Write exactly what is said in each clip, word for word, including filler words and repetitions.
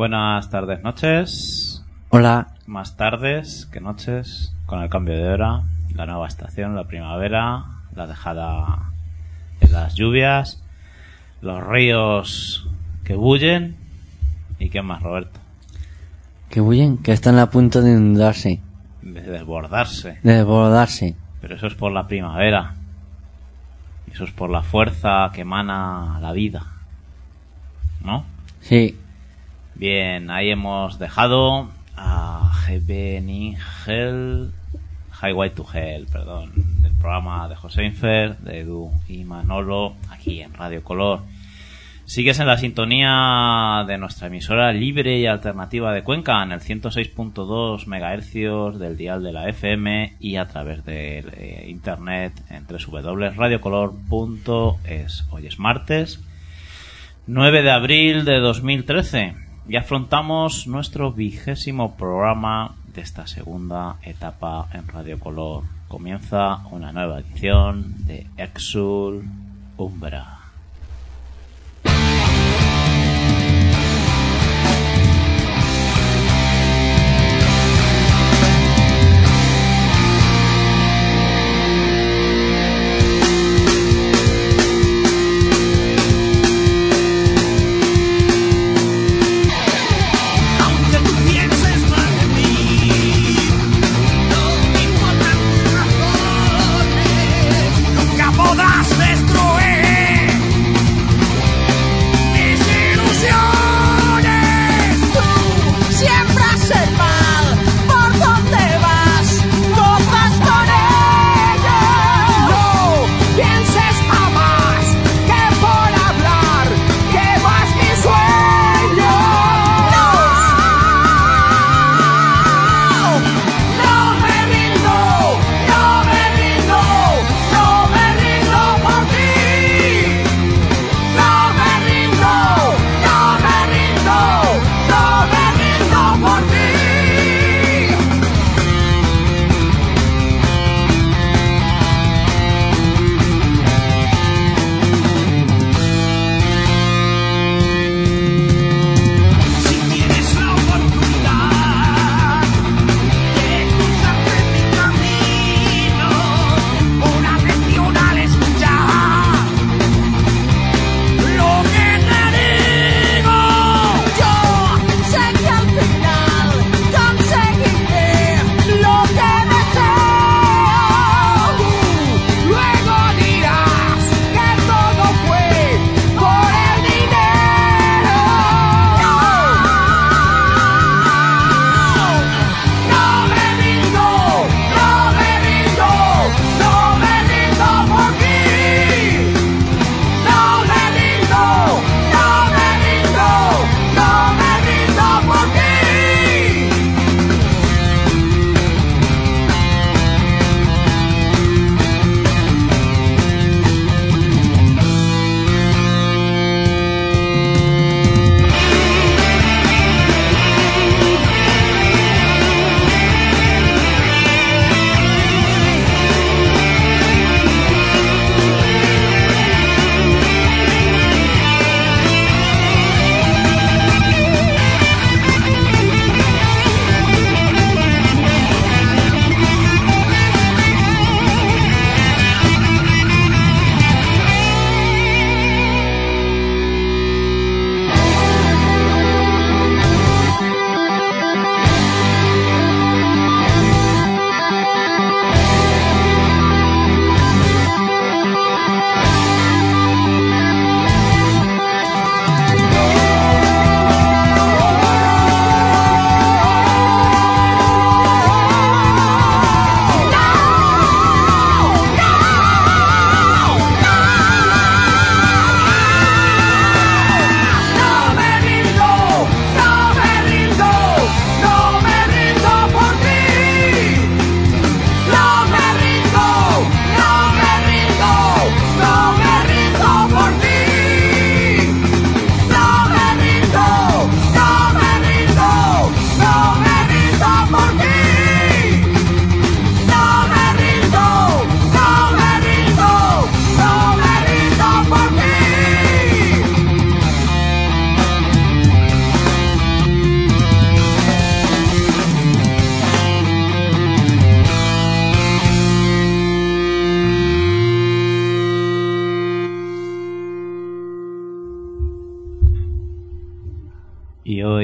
Buenas tardes, noches. Hola. Más tardes que noches, con el cambio de hora, la nueva estación, la primavera, la dejada de las lluvias, los ríos que bullen. ¿Y qué más, Roberto? Que bullen, que están a punto de inundarse. De desbordarse. De desbordarse. Pero eso es por la primavera. Eso es por la fuerza que emana la vida, ¿no? Sí. Bien, ahí hemos dejado a Heaven Hell, Highway to Hell, perdón, del programa de José Infer, de Edu y Manolo, aquí en Radio Color. Sigues en la sintonía de nuestra emisora libre y alternativa de Cuenca, en el ciento seis punto dos megahercios del dial de la F M y a través de eh, internet en doble u doble u doble punto radio color punto es. Hoy es martes nueve de abril de dos mil trece y afrontamos nuestro vigésimo programa de esta segunda etapa en Radio Color. Comienza una nueva edición de Exul Umbra. Podrás destruir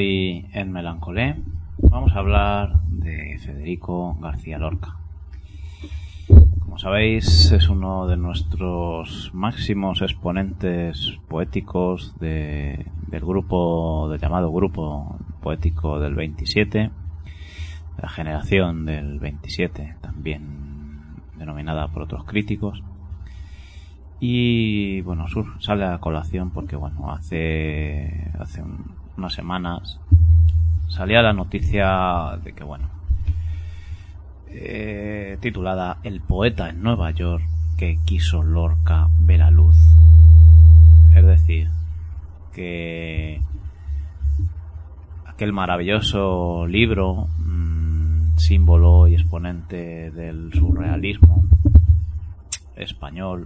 Hoy en Melancolé vamos a hablar de Federico García Lorca. Como sabéis, es uno de nuestros máximos exponentes poéticos de, del grupo, del llamado grupo poético del veintisiete, de la generación del veintisiete, también denominada por otros críticos. Y bueno, sur, sale a colación porque bueno, hace, hace un, unas semanas salía la noticia de que bueno, eh, titulada El poeta en Nueva York que quiso Lorca ve la luz. Es decir, que aquel maravilloso libro, mmm, símbolo y exponente del surrealismo español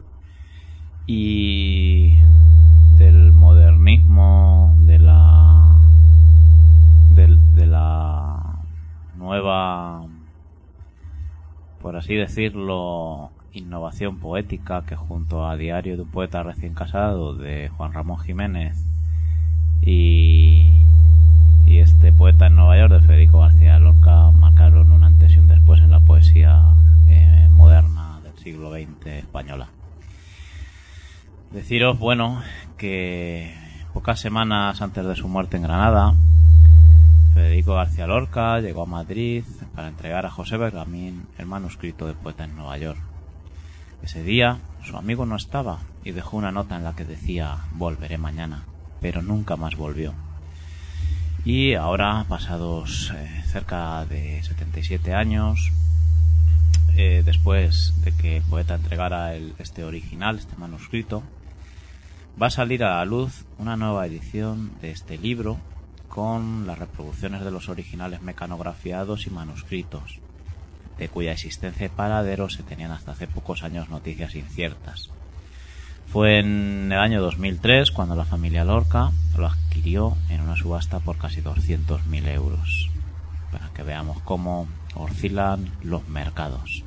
y del modernismo, de la de, de la nueva, por así decirlo, innovación poética, que junto a Diario de un poeta recién casado de Juan Ramón Jiménez y, y este poeta en Nueva York de Federico García Lorca marcaron un antes y un después en la poesía eh, moderna del siglo veinte española. Deciros, bueno, que pocas semanas antes de su muerte en Granada, Federico García Lorca llegó a Madrid para entregar a José Bergamín el manuscrito de Poeta en Nueva York. Ese día su amigo no estaba y dejó una nota en la que decía: volveré mañana, pero nunca más volvió. Y ahora, pasados eh, cerca de setenta y siete años, eh, después de que el poeta entregara el, este original, este manuscrito, va a salir a la luz una nueva edición de este libro con las reproducciones de los originales mecanografiados y manuscritos, de cuya existencia y paradero se tenían hasta hace pocos años noticias inciertas. Fue en el año dos mil tres cuando la familia Lorca lo adquirió en una subasta por casi doscientos mil euros, para que veamos cómo oscilan los mercados.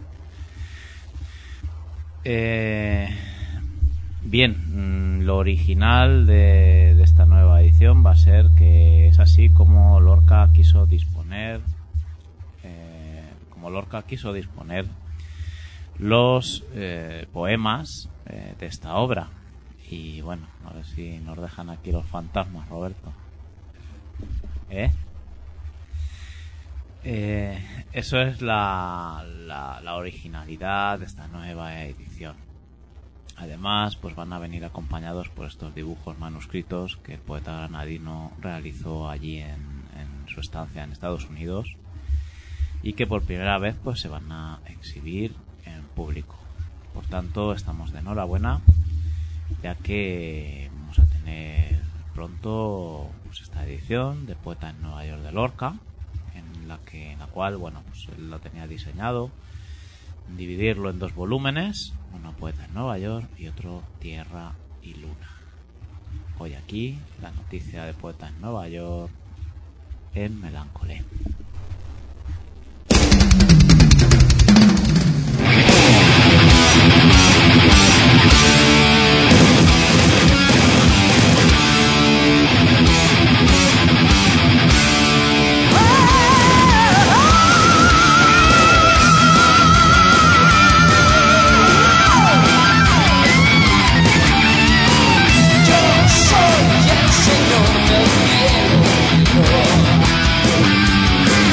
Eh... Bien, lo original de, de esta nueva edición va a ser que es así como Lorca quiso disponer, eh, como Lorca quiso disponer los eh, poemas eh, de esta obra. Y bueno, a ver si nos dejan aquí los fantasmas, Roberto. ¿Eh? Eh, eso es la, la, la originalidad de esta nueva edición. Además, pues van a venir acompañados por estos dibujos manuscritos que el poeta granadino realizó allí en, en su estancia en Estados Unidos y que por primera vez pues se van a exhibir en público. Por tanto, estamos de enhorabuena, ya que vamos a tener pronto pues esta edición de Poeta en Nueva York de Lorca, en la que en la cual bueno pues él lo tenía diseñado dividirlo en dos volúmenes, uno Poeta en Nueva York y otro Tierra y Luna. Hoy aquí la noticia de Poeta en Nueva York en Melancolé. Señor del cielo, no.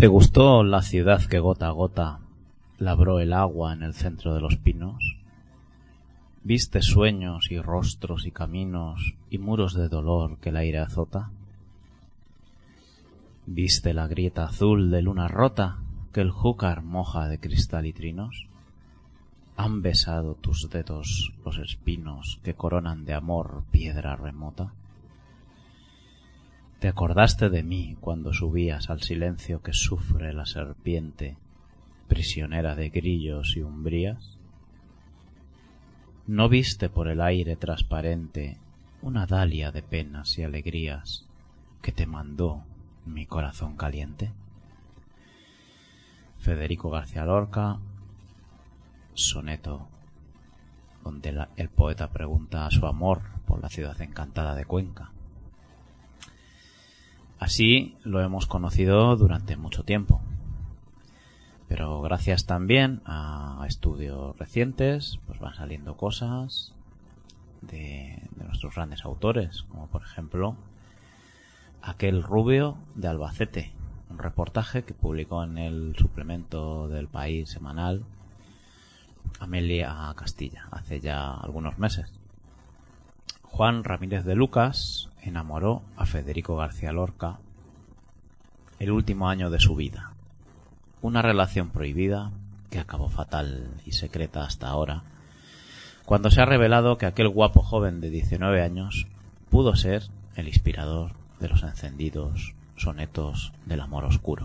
¿Te gustó la ciudad que gota a gota labró el agua en el centro de los pinos? ¿Viste sueños y rostros y caminos y muros de dolor que el aire azota? ¿Viste la grieta azul de luna rota que el júcar moja de cristal y trinos? ¿Han besado tus dedos los espinos que coronan de amor piedra remota? ¿Te acordaste de mí cuando subías al silencio que sufre la serpiente, prisionera de grillos y umbrías? ¿No viste por el aire transparente una dalia de penas y alegrías que te mandó mi corazón caliente? Federico García Lorca, soneto donde la, el poeta pregunta a su amor por la ciudad encantada de Cuenca. Así lo hemos conocido durante mucho tiempo, pero gracias también a estudios recientes pues van saliendo cosas de, de nuestros grandes autores, como por ejemplo Aquel rubio de Albacete, un reportaje que publicó en el suplemento del País semanal Amelia Castilla hace ya algunos meses. Juan Ramírez de Lucas enamoró a Federico García Lorca el último año de su vida. Una relación prohibida que acabó fatal y secreta hasta ahora, cuando se ha revelado que aquel guapo joven de diecinueve años pudo ser el inspirador de los encendidos sonetos del amor oscuro.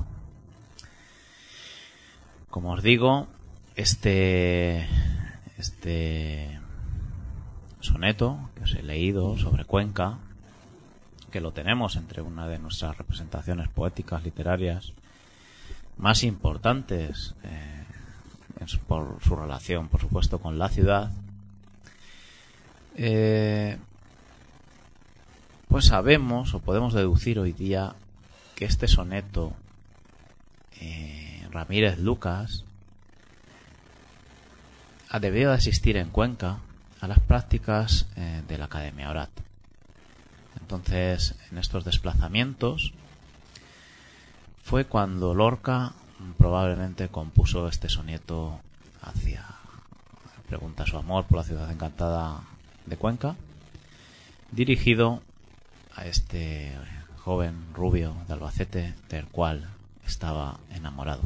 Como os digo, este este soneto que os he leído sobre Cuenca, que lo tenemos entre una de nuestras representaciones poéticas literarias más importantes eh, por su relación, por supuesto, con la ciudad, eh, pues sabemos o podemos deducir hoy día que este soneto eh, Ramírez Lucas ha debido de asistir en Cuenca a las prácticas eh, de la Academia Orat. Entonces, en estos desplazamientos fue cuando Lorca probablemente compuso este soneto hacia pregunta su amor por la ciudad encantada de Cuenca, dirigido a este joven rubio de Albacete del cual estaba enamorado.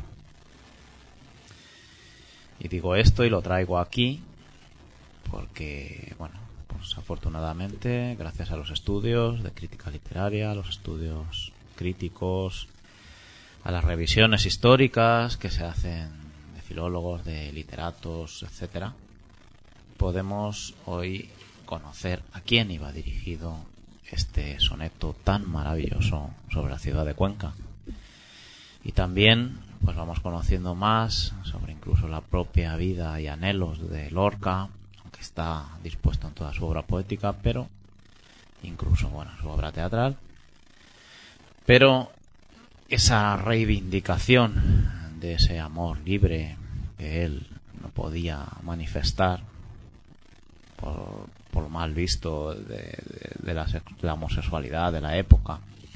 Y digo esto y lo traigo aquí porque, bueno, pues afortunadamente, gracias a los estudios de crítica literaria, a los estudios críticos, a las revisiones históricas que se hacen de filólogos, de literatos, etcétera, podemos hoy conocer a quién iba dirigido este soneto tan maravilloso sobre la ciudad de Cuenca. Y también pues vamos conociendo más sobre incluso la propia vida y anhelos de Lorca, aunque está dispuesto en toda su obra poética, pero incluso, bueno, su obra teatral. Pero esa reivindicación de ese amor libre que él no podía manifestar por, por lo mal visto de, de, de, la, de la homosexualidad de la época,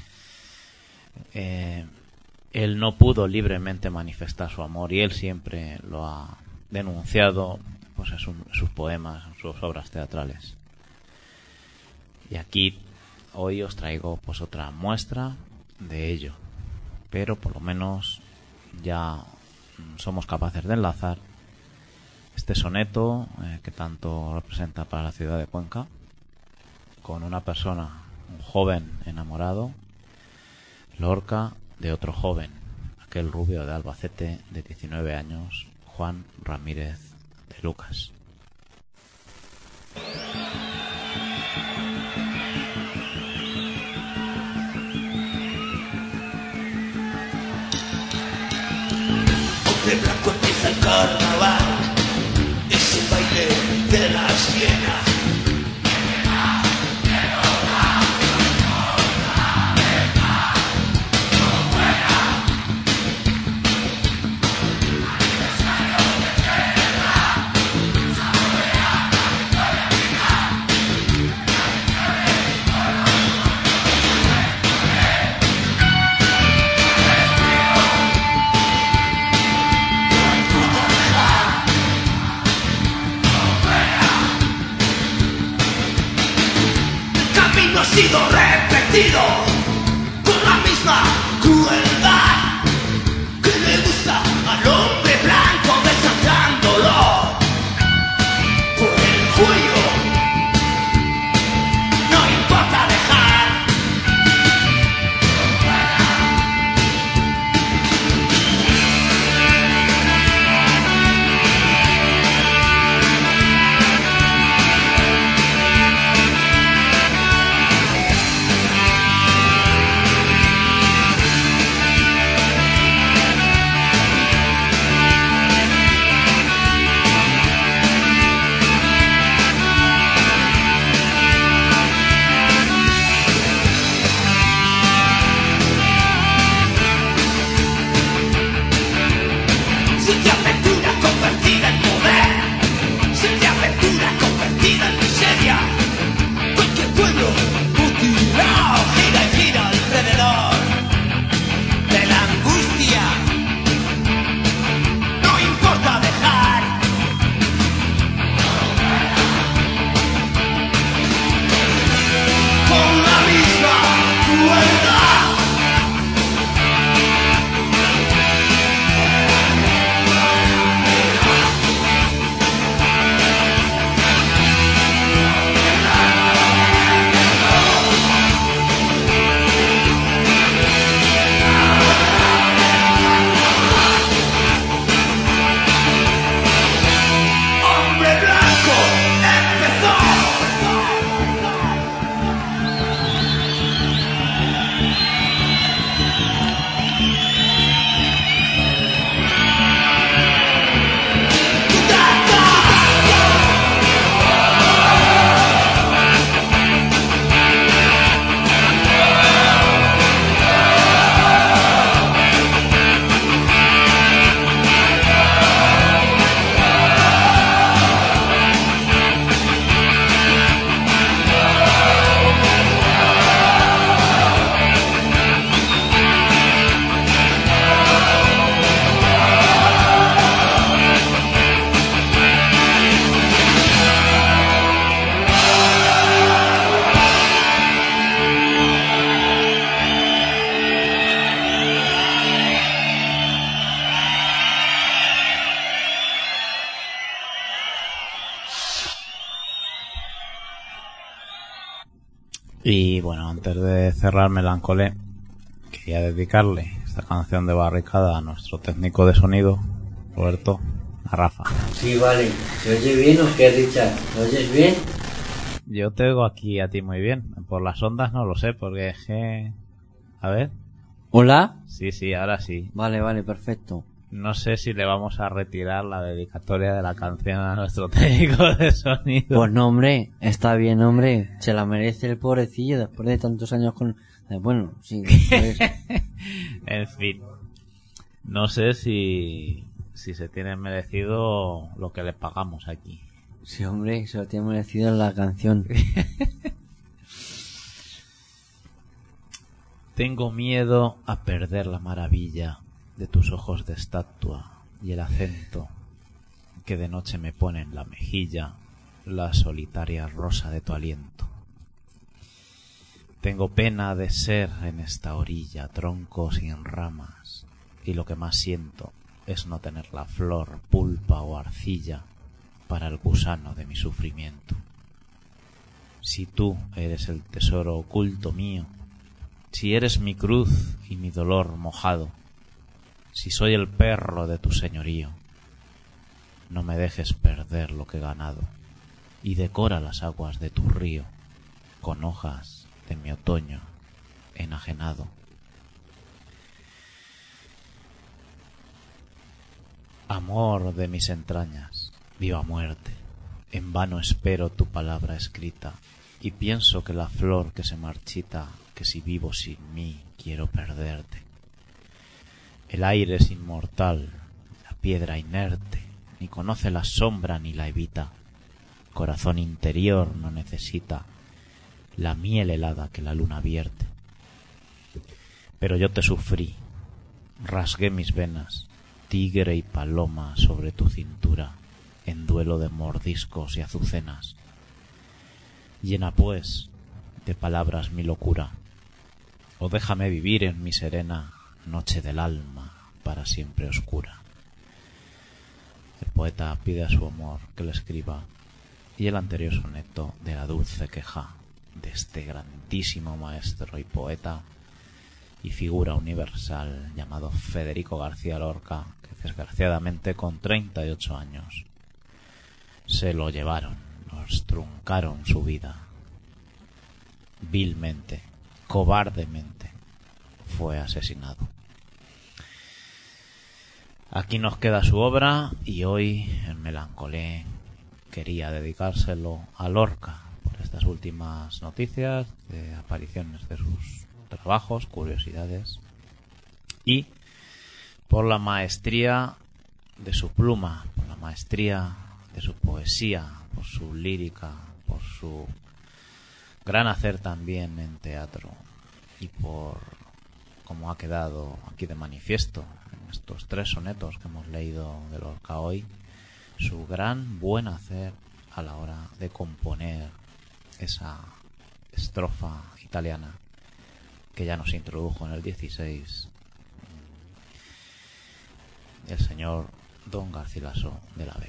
eh, él no pudo libremente manifestar su amor y él siempre lo ha denunciado pues en, su, en sus poemas, en sus obras teatrales. Y aquí hoy os traigo pues otra muestra de ello, pero por lo menos ya somos capaces de enlazar este soneto eh, que tanto representa para la ciudad de Cuenca con una persona, un joven enamorado, Lorca, de otro joven, aquel rubio de Albacete de diecinueve años, Juan Ramírez de Lucas. De blanco empieza el carnaval, es el baile de la siena. convertido con la misma crueldad que le gusta al hombre blanco, desatándolo por el cuello. No importa dejar. Y bueno, antes de cerrar Melancolé, quería dedicarle esta canción de Barricada a nuestro técnico de sonido, Roberto, a Rafa. Sí, vale. ¿Se oye bien o qué, Richard? ¿Me oyes bien? Yo te oigo aquí a ti muy bien. Por las ondas no lo sé, porque es que... A ver. ¿Hola? Sí, sí, ahora sí. Vale, vale, perfecto. No sé si le vamos a retirar la dedicatoria de la canción a nuestro técnico de sonido. Pues no, hombre, está bien, hombre. Se la merece el pobrecillo después de tantos años con... Bueno, sí. Pues... En fin. No sé si, si se tiene merecido lo que le pagamos aquí. Sí, hombre, se lo tiene merecido en la canción. Tengo miedo a perder la maravilla de tus ojos de estatua y el acento que de noche me pone en la mejilla la solitaria rosa de tu aliento. Tengo pena de ser en esta orilla tronco sin ramas, y lo que más siento es no tener la flor, pulpa o arcilla para el gusano de mi sufrimiento. Si tú eres el tesoro oculto mío, si eres mi cruz y mi dolor mojado, si soy el perro de tu señorío, no me dejes perder lo que he ganado, y decora las aguas de tu río con hojas de mi otoño enajenado. Amor de mis entrañas, viva muerte, en vano espero tu palabra escrita, y pienso que la flor que se marchita, que si vivo sin mí quiero perderte. El aire es inmortal, la piedra inerte, ni conoce la sombra ni la evita. Corazón interior no necesita la miel helada que la luna vierte. Pero yo te sufrí, rasgué mis venas, tigre y paloma sobre tu cintura, en duelo de mordiscos y azucenas. Llena pues de palabras mi locura, o déjame vivir en mi serena noche del alma para siempre oscura. El poeta pide a su amor que le escriba, y el anterior soneto de la dulce queja de este grandísimo maestro y poeta y figura universal llamado Federico García Lorca, que desgraciadamente con treinta y ocho años se lo llevaron, nos truncaron su vida. Vilmente, cobardemente, fue asesinado. Aquí nos queda su obra y hoy en Melancolé quería dedicárselo a Lorca por estas últimas noticias de apariciones de sus trabajos, curiosidades y por la maestría de su pluma, por la maestría de su poesía, por su lírica, por su gran hacer también en teatro y por como ha quedado aquí de manifiesto en estos tres sonetos que hemos leído de Lorca hoy, su gran buen hacer a la hora de componer esa estrofa italiana que ya nos introdujo en el dieciséis el señor Don Garcilaso de la Vega.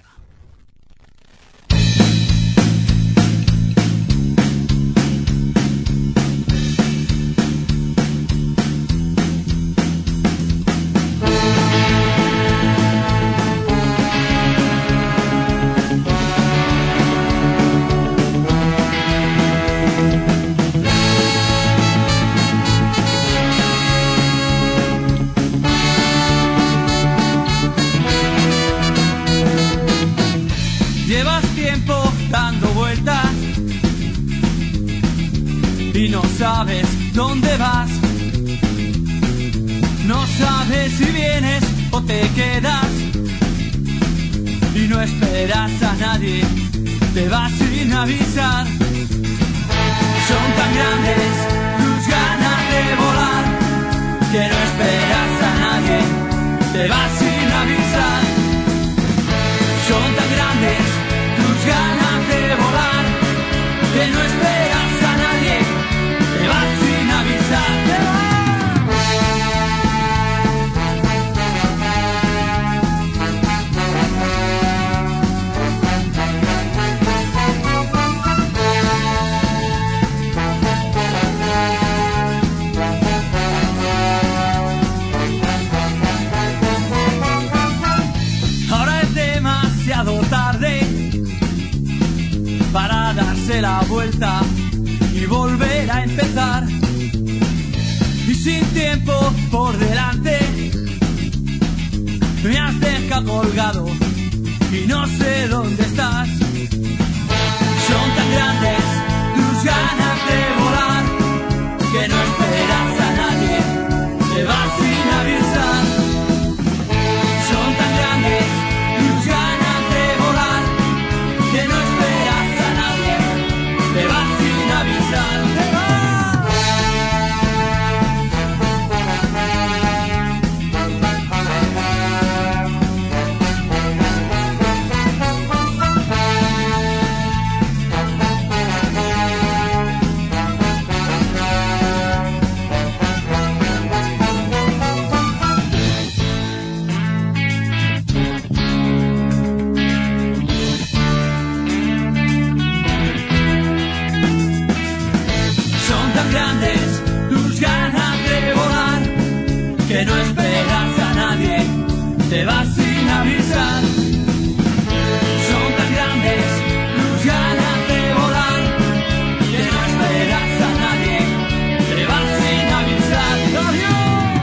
Y no sabes dónde vas, no sabes si vienes o te quedas, y no esperas a nadie, te vas sin avisar. Son tan grandes tus ganas de volar, que no esperas a nadie, te vas sin avisar. Son tan grandes tus ganas de volar, que no esperas a nadie, te vas sin avisar. Te vas. Ahora es demasiado tarde para darse la vuelta y volver a empezar. Y sin tiempo por delante me has dejado colgado y no sé dónde estás. Son tan grandes tus ganas de volar, que no esperas a nadie, te vas sin avisar. Son tan grandes tus ganas de volar, que no esperas a nadie, te vas sin avisar. Te vas. Son tan grandes tus ganas de volar, que no esperas a nadie, te vas sin avisar. Son tan grandes tus ganas de volar, que no esperas a nadie, te vas sin avisar. ¡Adiós!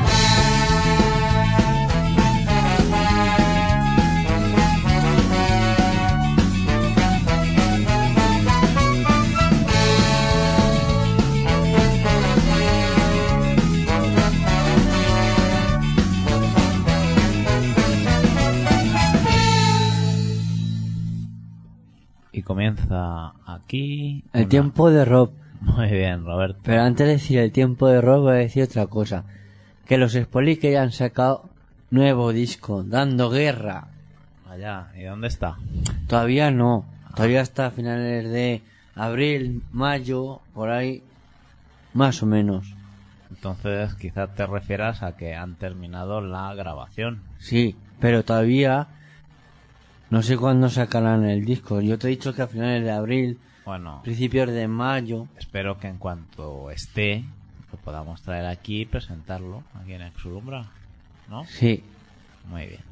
Y comienza aquí El una- tiempo de Rob. Muy bien, Roberto. Pero antes de decir el tiempo de Rob, voy a decir otra cosa. Que los Spolis que ya han sacado nuevo disco, dando guerra. Allá, ¿y dónde está? Todavía no. Todavía está a finales de abril, mayo, por ahí. Más o menos. Entonces quizás te refieras a que han terminado la grabación. Sí, pero todavía no sé cuándo sacarán el disco. Yo te he dicho que a finales de abril, Bueno, principios de mayo. espero que en cuanto esté lo podamos traer aquí y presentarlo aquí en Exulumbra, ¿no? Sí, Muy bien.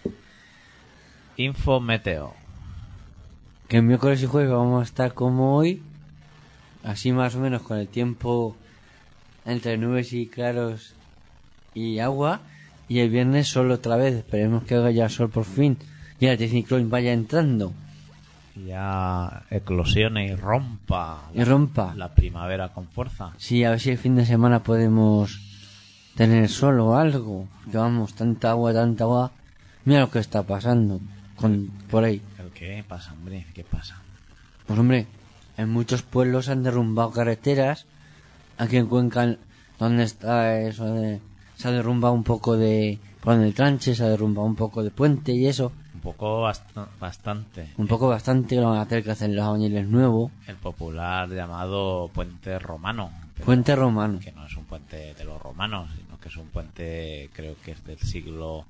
Info Meteo. que miércoles y jueves vamos a estar como hoy, así más o menos con el tiempo entre nubes y claros y agua, y el viernes sol otra vez. Esperemos que haga ya sol por fin y el anticiclón vaya entrando Ya eclosione y rompa y rompa. la primavera con fuerza. Sí, a ver si el fin de semana podemos tener sol o algo. Que vamos, tanta agua, tanta agua. Mira lo que está pasando con por ahí. ¿El qué pasa, hombre? ¿Qué pasa? Pues hombre, en muchos pueblos han derrumbado carreteras. Aquí en Cuenca, donde está eso de... Se ha derrumbado un poco de... Por el tranche, se ha derrumbado un poco de puente y eso. Un poco bast- bastante. Un poco bastante, lo van a tener que hacer los albañiles nuevos. El popular llamado Puente Romano. pero Puente romano. Que no es un puente de los romanos, sino que es un puente, creo que es del siglo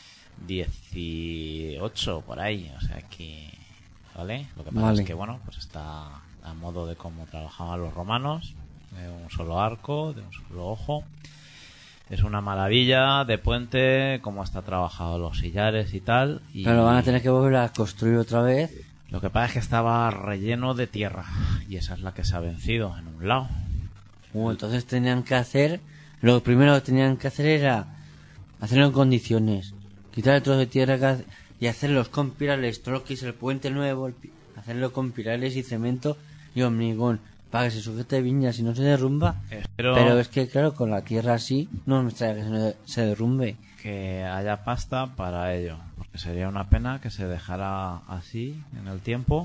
dieciocho, por ahí. O sea que... ¿Vale? Lo que pasa Vale. es que, bueno, pues está a modo de cómo trabajaban los romanos. De un solo arco, de un solo ojo. Es una maravilla de puente, cómo está trabajado los sillares y tal. Y Pero lo van a tener que volver a construir otra vez. lo que pasa es que estaba relleno de tierra y esa es la que se ha vencido en un lado. Uh, entonces tenían que hacer... Lo primero que tenían que hacer era hacerlo en condiciones. Quitar el trozo de tierra que hace- y hacerlos con pirales, todo lo que es el puente nuevo, el pi- hacerlo con pirales y cemento y hormigón, para que se sujete viñas y no se derrumba. Espero Pero es que claro, con la tierra así no me extraña que se, no- se derrumbe. que haya pasta para ello, porque sería una pena que se dejara así en el tiempo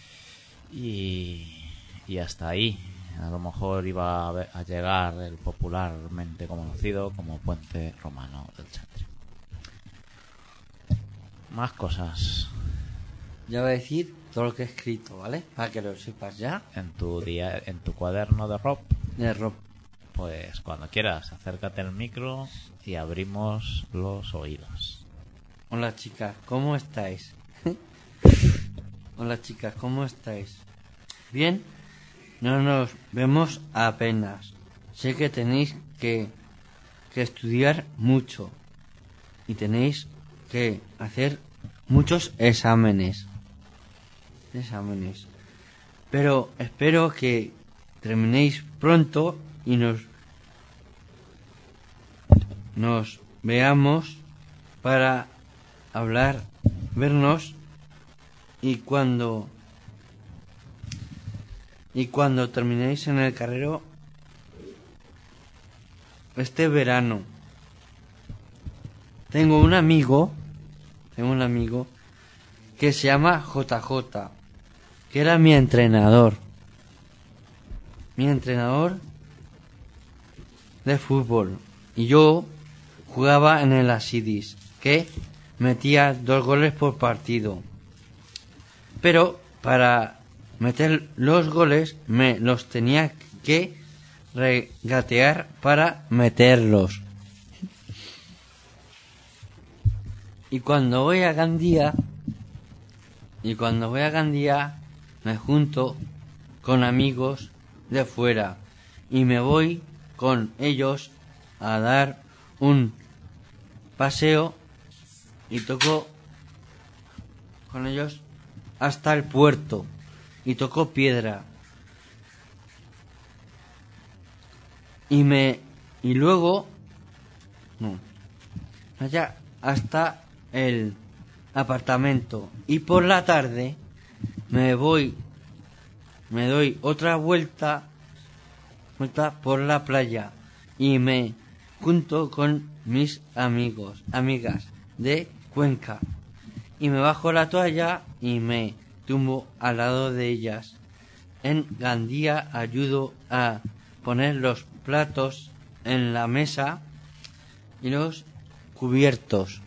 y, y hasta ahí. A lo mejor iba a, ve- a llegar el popularmente conocido como Puente Romano del Chantre. Más cosas Ya voy a decir todo lo que he escrito, ¿vale? Para que lo sepas ya. en tu día, en tu cuaderno de rock. De ropa. Pues cuando quieras, acércate al micro y abrimos los oídos. Hola chicas, ¿cómo estáis? Hola chicas, ¿cómo estáis? Bien, no nos vemos apenas. Sé que tenéis que, que estudiar mucho y tenéis que hacer muchos exámenes. Exámenes. Pero espero que terminéis pronto y nos nos veamos para hablar, vernos y cuando y cuando terminéis en el carrero este verano. Tengo un amigo, tengo un amigo que se llama J J, que era mi entrenador. Mi entrenador de fútbol. Y yo jugaba en el Asidis, que metía dos goles por partido. Pero para meter los goles me los tenía que regatear para meterlos. Y cuando voy a Gandía, y cuando voy a Gandía me junto con amigos de fuera y me voy con ellos a dar un paseo y toco con ellos hasta el puerto y toco piedra y me y luego no allá hasta el apartamento y por la tarde me voy me doy otra vuelta vuelta por la playa y me junto con mis amigos amigas de Cuenca y me bajo la toalla y me tumbo al lado de ellas. En Gandía ayudo a poner los platos en la mesa y los cubiertos.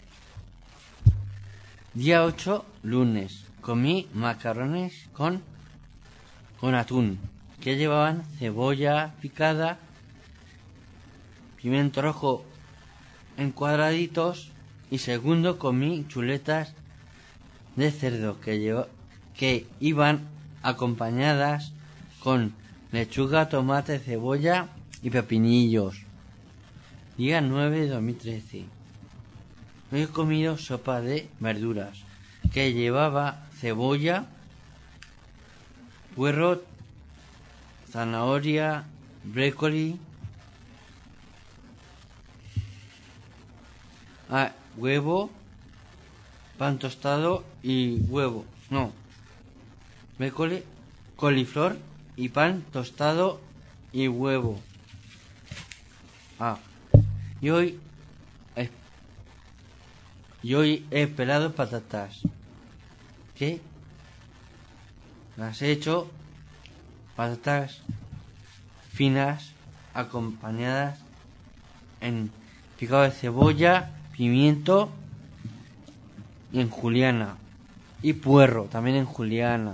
Día ocho, lunes. Comí macarrones con, con atún, que llevaban cebolla picada pimiento rojo en cuadraditos. Y segundo, comí chuletas de cerdo que, llevo, que iban acompañadas con lechuga, tomate, cebolla y pepinillos. Día nueve de dos mil trece. Hoy he comido sopa de verduras que llevaba cebolla, puerro, zanahoria, brócoli, ah, huevo, pan tostado y huevo. No, brócoli, coliflor y pan tostado y huevo. Ah, y hoy he, y hoy he pelado patatas. ¿Qué? Las he hecho patatas finas acompañadas en picado de cebolla, pimiento y en juliana y puerro también en juliana.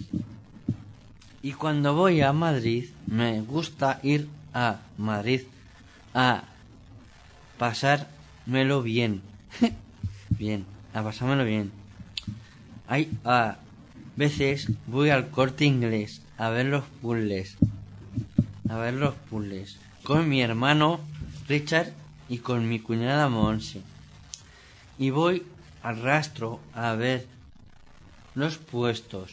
Y cuando voy a Madrid me gusta ir a Madrid a pasármelo bien. Bien, a pasármelo bien. Hay a veces voy al Corte Inglés a ver los puzzles. A ver los puzzles con mi hermano Richard y con mi cuñada Monse. Y voy al Rastro a ver los puestos.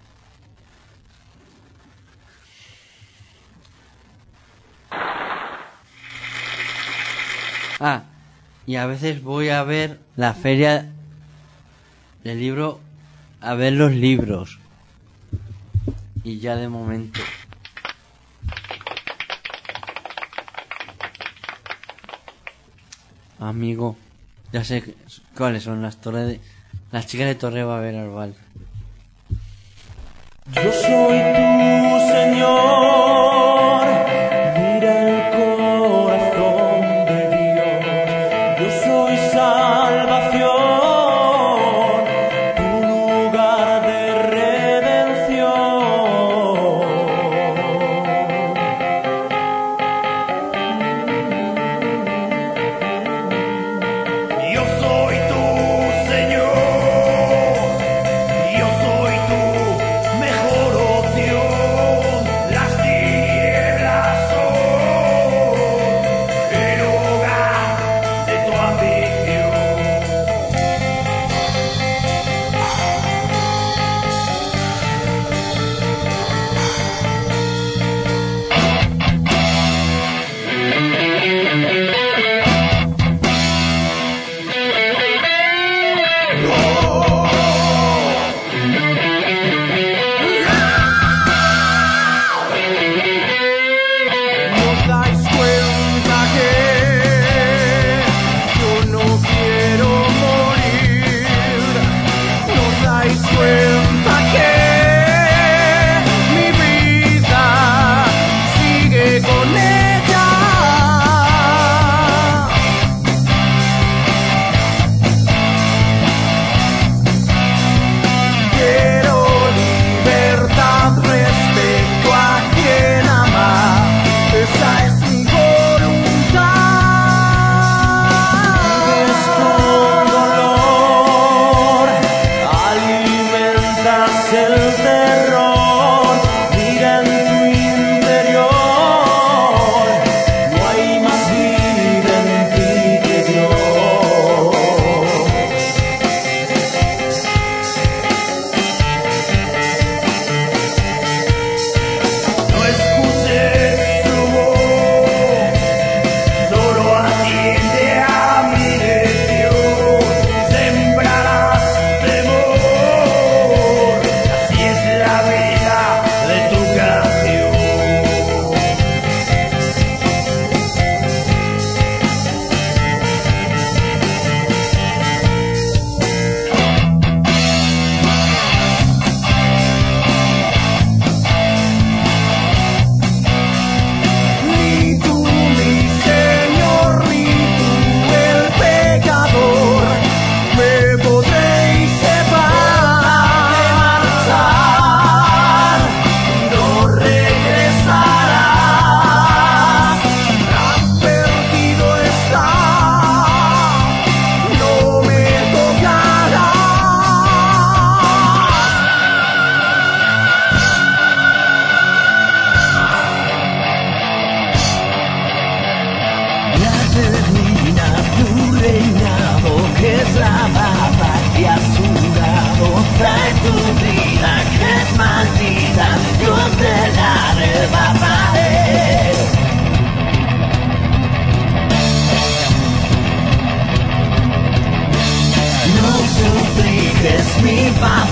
Ah, y a veces voy a ver la feria del libro, a ver los libros. Y ya de momento. Amigo, ya sé cuáles son las torres de, las chicas de Torre Babel Arbal. Yo soy tu Señor, mira el corazón de Dios. Yo soy salvación, tu lugar de redención. Yo soy tu Señor, yo soy tu mejor opción. Las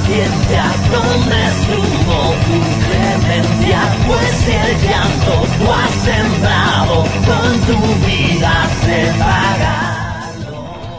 paciencia, donde estuvo tu clemencia, pues el llanto tú has sembrado, con tu vida se pagarlo.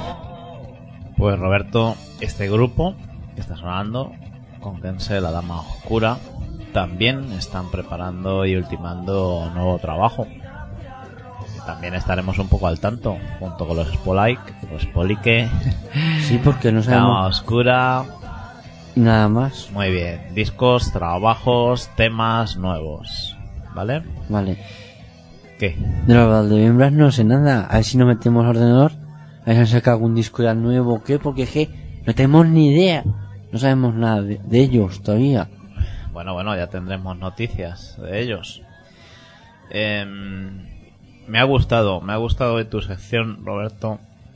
Pues Roberto, este grupo que está sonando, Conquense, La Dama Oscura, también están preparando y ultimando nuevo trabajo. También estaremos un poco al tanto, junto con los Spolike, los Spolike. Sí, porque no Dama sabemos Oscura. nada más. Muy bien, discos, trabajos, temas nuevos, ¿vale? Vale. ¿Qué? De los Valdebebras no sé nada. A ver si nos metemos al ordenador. A ver si han sacado algún disco ya nuevo o qué. Porque es que no tenemos ni idea. No sabemos nada de, de ellos todavía. Bueno, bueno, ya tendremos noticias de ellos. Eh, me ha gustado, me ha gustado de tu sección, Roberto.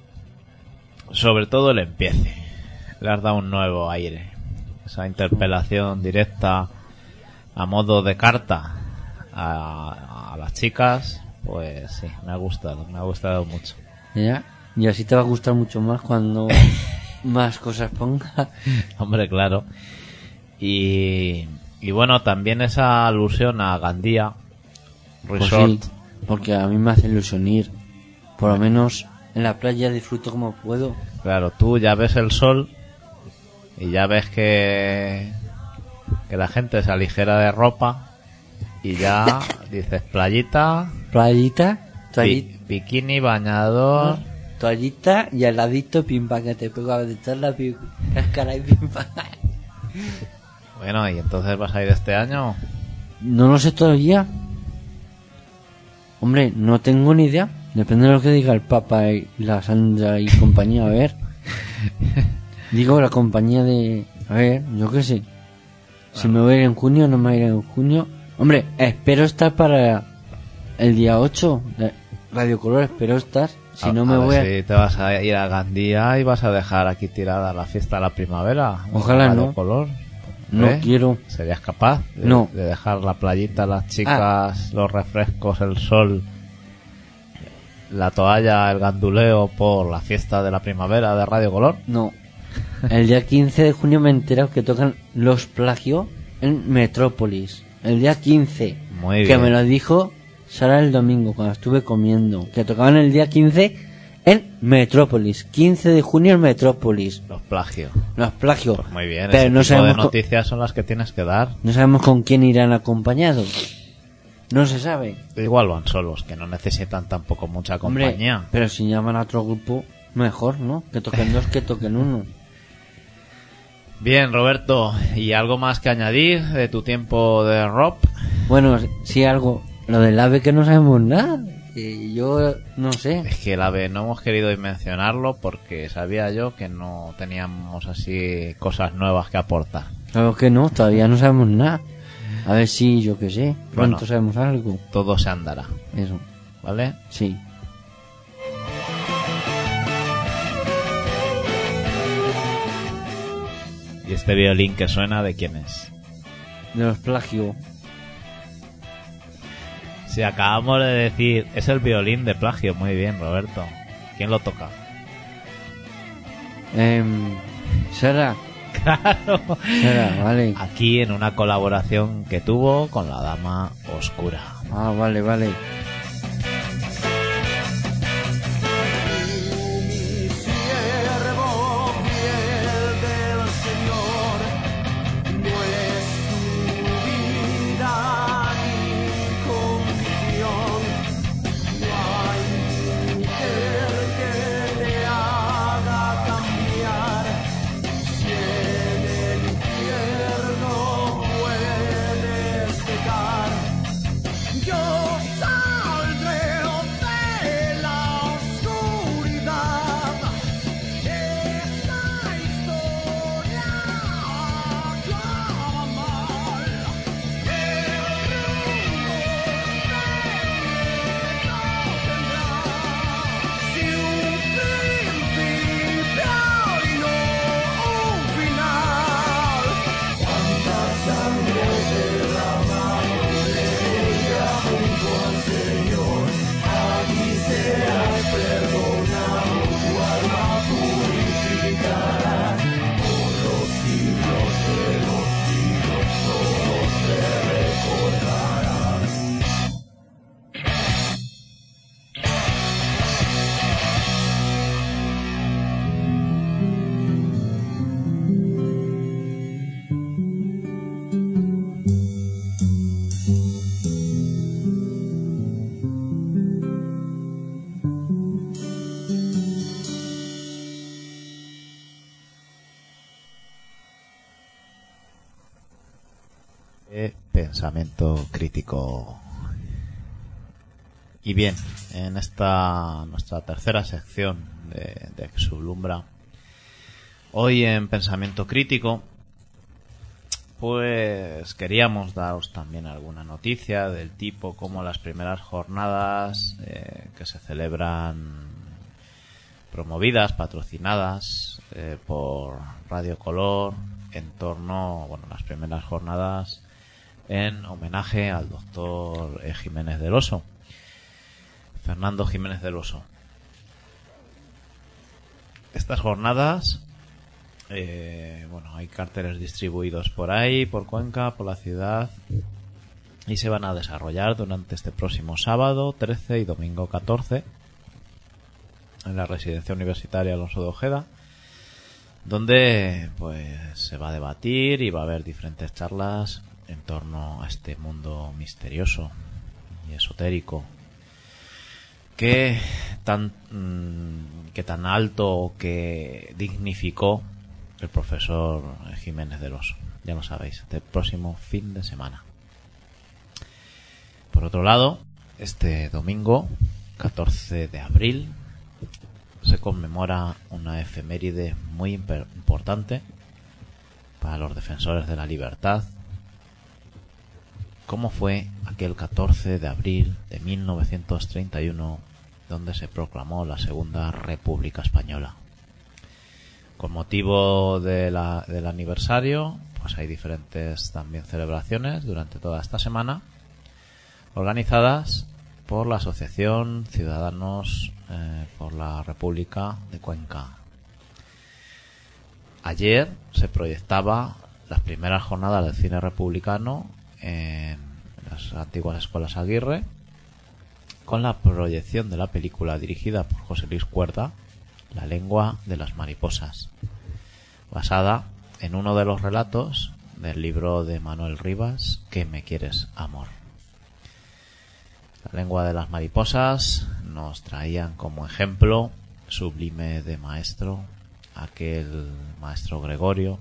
Sobre todo el empiece. Le has dado un nuevo aire. Esa interpelación directa a modo de carta a, a las chicas, pues sí, me ha gustado, me ha gustado mucho. ¿Ya? Y así te va a gustar mucho más cuando más cosas ponga. Hombre, claro. Y, y bueno, también esa alusión a Gandía Resort. Pues sí, porque a mí me hace ilusión ir. Por lo menos en la playa disfruto como puedo. Claro, tú ya ves el sol y ya ves que, que la gente se aligera de ropa y ya dices playita, Playita, pi- toallita, bikini, bañador. toallita y al ladito pimpa que te pego a echar la pi- cáscara y pimpa. Bueno, y entonces vas a ir este año. No lo sé todavía. Hombre, no tengo ni idea. Depende de lo que diga el Papa y la Sandra y compañía. A ver. Digo la compañía de... A ver, yo qué sé. Si me voy a ir en junio, no me voy a ir en junio. Hombre, espero estar para el día ocho de Radio Color. Espero estar. Si a, no me a ver voy a... si te vas a ir a Gandía y vas a dejar aquí tirada la fiesta de la primavera. Ojalá Radio no. Color. No ¿Eh? quiero. ¿Serías capaz de, No. de dejar la playita, las chicas, los refrescos, el sol, la toalla, el ganduleo por la fiesta de la primavera de Radio Color? No. El día quince de junio me he enterado que tocan Los Plagio en Metrópolis. El día quince. Muy que bien. me lo dijo Sara el domingo cuando estuve comiendo. Que tocaban el día quince en Metrópolis. quince de junio en Metrópolis. Los plagios. Los Plagio. Pues muy bien, Pero ese no tipo de sabemos, con, noticias son las que tienes que dar. no sabemos con quién irán acompañados. No se sabe. Igual van solos, que no necesitan tampoco mucha Hombre, compañía. pero si llaman a otro grupo, mejor, ¿no? Que toquen dos, que toquen uno. Bien, Roberto, ¿y algo más que añadir de tu tiempo de rock? Bueno, sí algo. Lo del ave que no sabemos nada. Eh, yo no sé. Es que el AVE no hemos querido mencionarlo porque sabía yo que no teníamos así cosas nuevas que aportar. Claro que no, todavía no sabemos nada. A ver si, yo qué sé, pronto Bueno. sabemos algo. Todo se andará, Eso, ¿vale? sí. ¿Y este violín que suena de quién es? De los Plagio. Si acabamos de decir, es el violín de Plagio. Muy bien, Roberto. ¿Quién lo toca? Eh, Sara. Claro. Sara, vale. Aquí en una colaboración que tuvo con la Dama Oscura. Ah, vale, vale. Mi siervo fiel del Señor, no es tu vida ni condición. No hay mujer que te haga cambiar. Si en el infierno puedes pecar, yo Pensamiento crítico. Y bien, en esta nuestra tercera sección de, de Exublumbra, hoy en Pensamiento crítico, pues queríamos daros también alguna noticia del tipo como las primeras jornadas eh, que se celebran promovidas, patrocinadas eh, por Radio Color en torno, bueno, las primeras jornadas en homenaje al doctor eh, Jiménez del Oso, Fernando Jiménez del Oso. Estas jornadas, eh, bueno, hay carteles distribuidos por ahí, por Cuenca, por la ciudad, y se van a desarrollar durante este próximo sábado trece y domingo catorce en la Residencia Universitaria Alonso de Ojeda, donde pues se va a debatir y va a haber diferentes charlas en torno a este mundo misterioso y esotérico que tan mmm, que tan alto que dignificó el profesor Jiménez del Oso. Ya lo sabéis, este próximo fin de semana. Por otro lado, este domingo catorce de abril se conmemora una efeméride muy importante para los defensores de la libertad, como fue aquel catorce de abril de mil novecientos treinta y uno, donde se proclamó la Segunda República Española. Con motivo de la, del aniversario, pues hay diferentes también celebraciones durante toda esta semana, organizadas por la Asociación Ciudadanos eh, por la República de Cuenca. Ayer se proyectaba las primeras jornadas del cine republicano en las antiguas escuelas Aguirre, con la proyección de la película dirigida por José Luis Cuerda, La lengua de las mariposas, basada en uno de los relatos del libro de Manuel Rivas, ¿Qué me quieres, amor? La lengua de las mariposas nos traían como ejemplo sublime de maestro aquel maestro Gregorio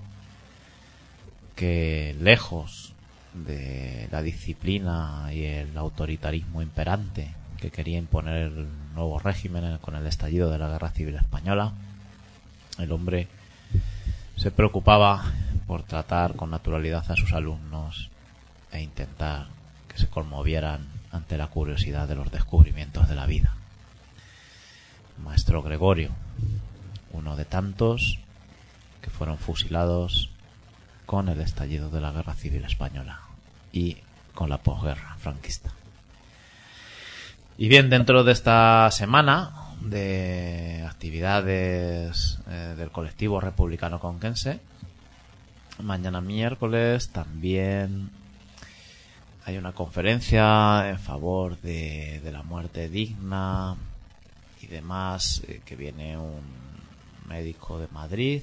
que, lejos de la disciplina y el autoritarismo imperante que quería imponer el nuevo régimen con el estallido de la Guerra Civil Española, el hombre se preocupaba por tratar con naturalidad a sus alumnos e intentar que se conmovieran ante la curiosidad de los descubrimientos de la vida. Maestro Gregorio, uno de tantos que fueron fusilados con el estallido de la Guerra Civil Española y con la posguerra franquista. Y bien, dentro de esta semana de actividades eh, del colectivo republicano conquense, mañana miércoles también hay una conferencia en favor de, de la muerte digna y demás, eh, que viene un médico de Madrid.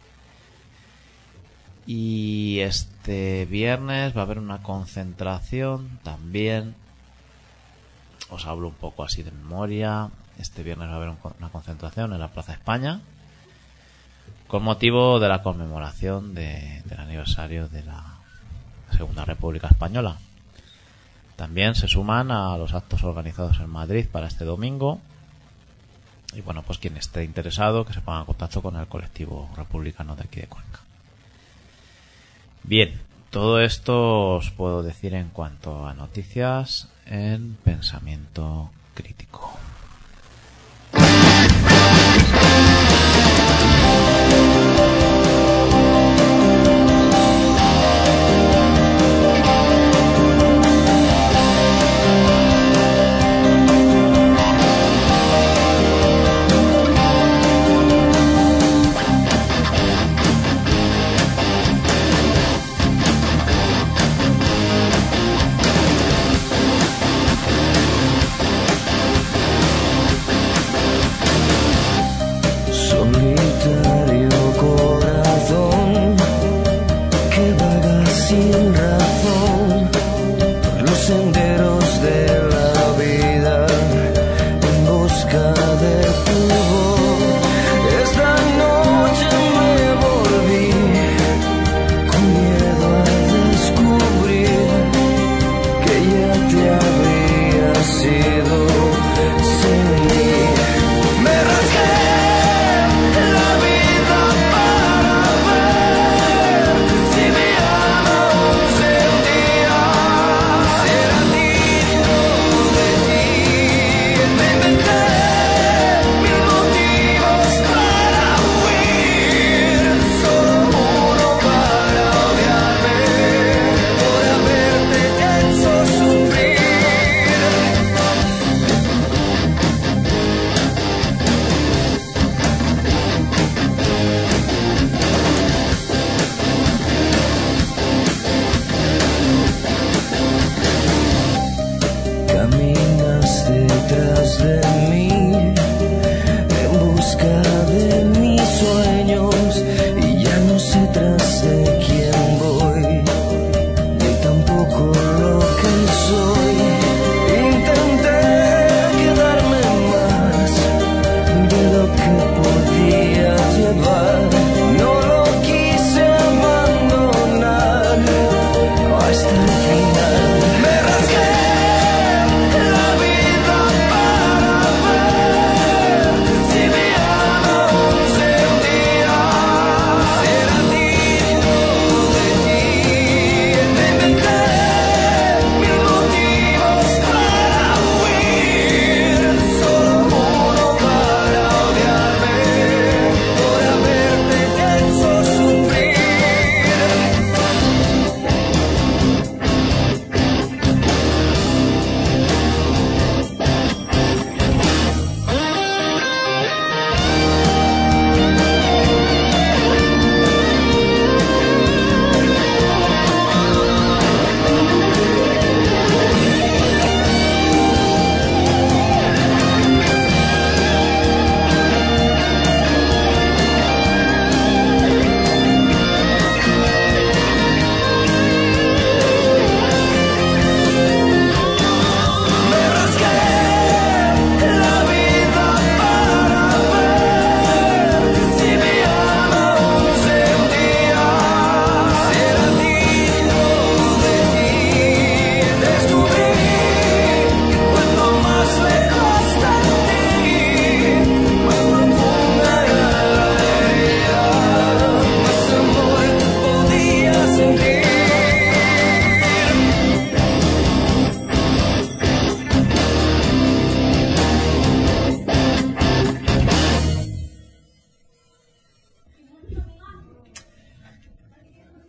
Y este viernes va a haber una concentración también. Os hablo un poco así de memoria. Este viernes va a haber un, una concentración en la Plaza España con motivo de la conmemoración de, del aniversario de la Segunda República Española. También se suman a los actos organizados en Madrid para este domingo. Y bueno, pues quien esté interesado que se ponga en contacto con el colectivo republicano de aquí de Cuenca. Bien, todo esto os puedo decir en cuanto a noticias en Pensamiento Crítico.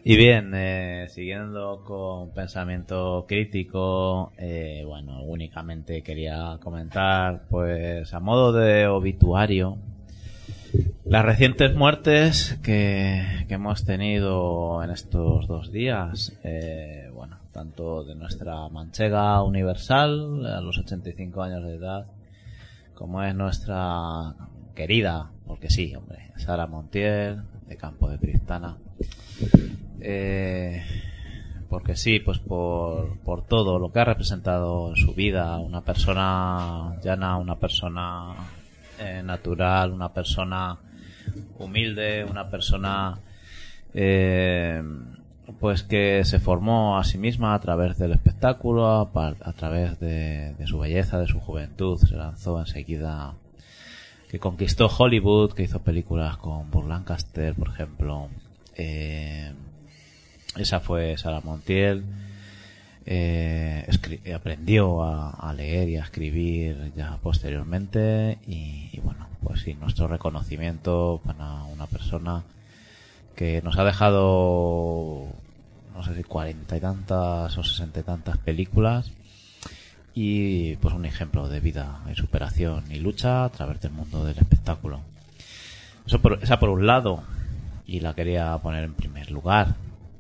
Y bien, eh, siguiendo con pensamiento crítico, eh, bueno, únicamente quería comentar, pues a modo de obituario, las recientes muertes que, que hemos tenido en estos dos días, eh, bueno, tanto de nuestra manchega universal a los ochenta y cinco años de edad, como es nuestra querida, porque sí, hombre, Sara Montiel, de Campo de Cristana. Eh, porque sí, pues por, por todo lo que ha representado en su vida, una persona llana, una persona eh, natural, una persona humilde, una persona eh, pues que se formó a sí misma a través del espectáculo, a, a través de, de su belleza, de su juventud, se lanzó enseguida, que conquistó Hollywood, que hizo películas con Burt Lancaster, por ejemplo. Eh, esa fue Sara Montiel. Eh, escri- aprendió a, a leer y a escribir ya posteriormente y, y bueno, pues sí, nuestro reconocimiento para una persona que nos ha dejado, no sé si cuarenta y tantas o sesenta y tantas películas y pues un ejemplo de vida y superación y lucha a través del mundo del espectáculo. Eso por, esa por un lado, y la quería poner en primer lugar.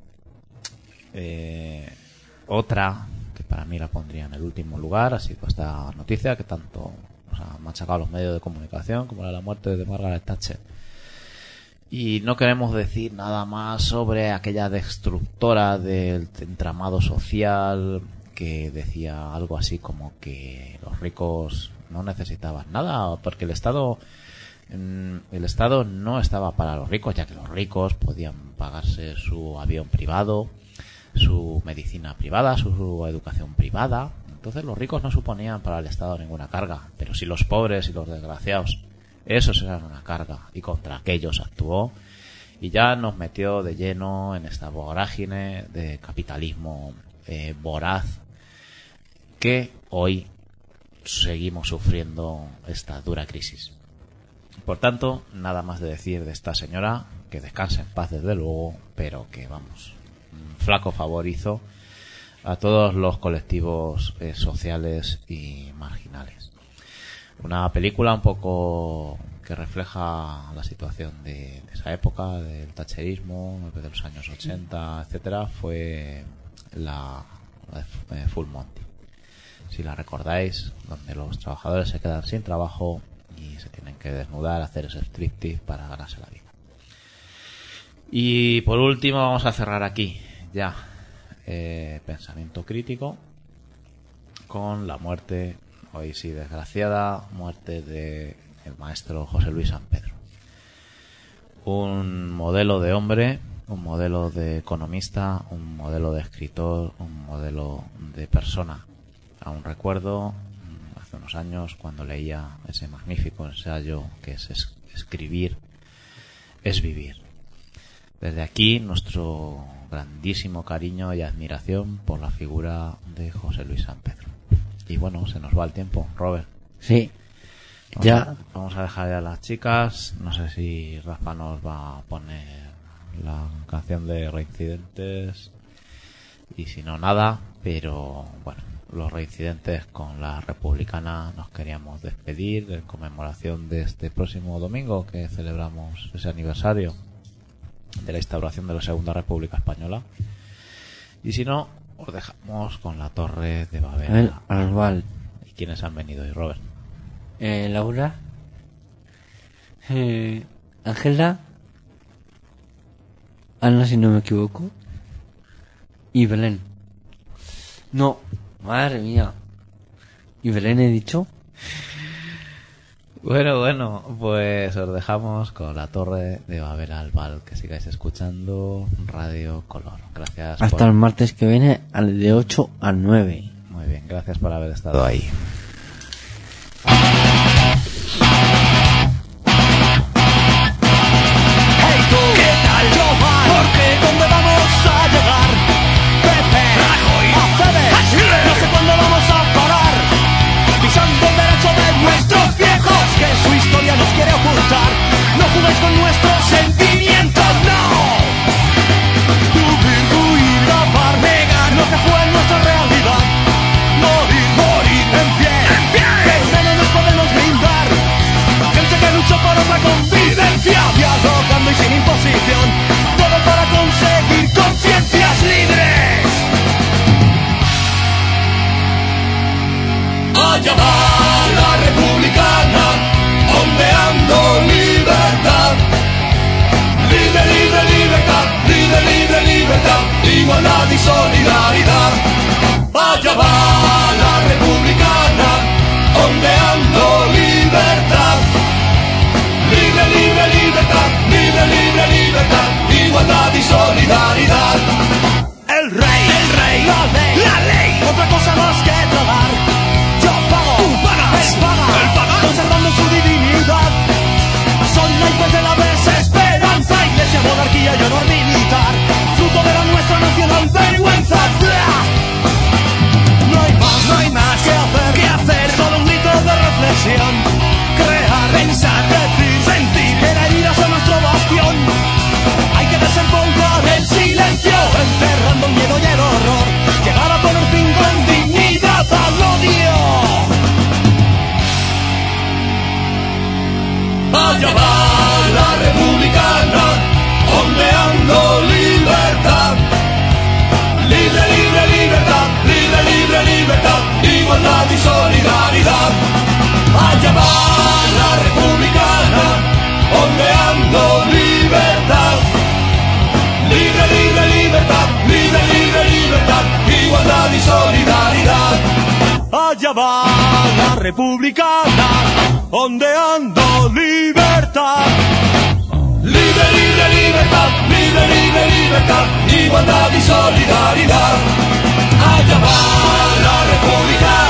Eh, otra, que para mí la pondría en el último lugar, ha sido esta noticia que tanto nos ha machacado los medios de comunicación, como la de la muerte de Margaret Thatcher. Y no queremos decir nada más sobre aquella destructora del entramado social que decía algo así como que los ricos no necesitaban nada, porque el Estado el Estado no estaba para los ricos, ya que los ricos podían pagarse su avión privado, su medicina privada, su, su educación privada. Entonces los ricos no suponían para el Estado ninguna carga, pero si los pobres y los desgraciados, esos eran una carga, y contra aquellos actuó y ya nos metió de lleno en esta vorágine de capitalismo eh, voraz que hoy seguimos sufriendo esta dura crisis. Por tanto, nada más de decir de esta señora, que descanse en paz desde luego, pero que vamos, un flaco favor hizo a todos los colectivos eh, sociales y marginales. Una película un poco que refleja la situación de, de esa época, del thatcherismo, de los años ochenta, etcétera, fue la, la de Full Monty. Si la recordáis, donde los trabajadores se quedan sin trabajo y se tienen que desnudar, hacer ese striptease para ganarse la vida. Y por último vamos a cerrar aquí ya eh, pensamiento crítico con la muerte, hoy sí desgraciada, muerte de el maestro José Luis San Pedro, un modelo de hombre, un modelo de economista, un modelo de escritor, un modelo de persona. Aún recuerdo hace unos años cuando leía ese magnífico ensayo que es, es escribir es vivir. Desde aquí nuestro grandísimo cariño y admiración por la figura de José Luis San Pedro. Y bueno, se nos va el tiempo, Robert. Sí. Vamos Ya. A, vamos a dejar ya a las chicas. No sé si Rafa nos va a poner la canción de Reincidentes y si no nada, pero bueno, los Reincidentes con la Republicana nos queríamos despedir en conmemoración de este próximo domingo que celebramos ese aniversario de la instauración de la Segunda República Española. Y si no, os dejamos con la Torre de Babel. El Albal. ¿Y quiénes han venido hoy, Robert? Eh, Laura. Eh, Ángela. Ana, si no me equivoco. Y Belén. No, madre mía. ¿Y Belén he dicho? Bueno, bueno, pues os dejamos con la Torre de Babel Albal. Que sigáis escuchando Radio Color. Gracias. Hasta por... el martes que viene, al de ocho a nueve. Muy bien, gracias por haber estado ahí. Hey tú, ¿qué tal? Yo mal, porque ¿dónde vamos a llegar? Pepe, Rajoy, Aceves, no sé cuándo vamos a parar, pisando el derecho de nuestros viejos que su historia nos quiere ocultar. No jugues con nuestros sentimientos, no. Tú allá va la republicana, ondeando libertad. Libre, libre, libertad, libre, libre, libertad, igualdad y solidaridad. Allá va la republicana, ondeando libertad. Libre, libre, libertad, libre, libre, libertad, igualdad y solidaridad. Allá va la republicana, ondeando libertad. Libre, libre, libertad, libre, libre, libertad, igualdad y solidaridad. Allá va la republicana.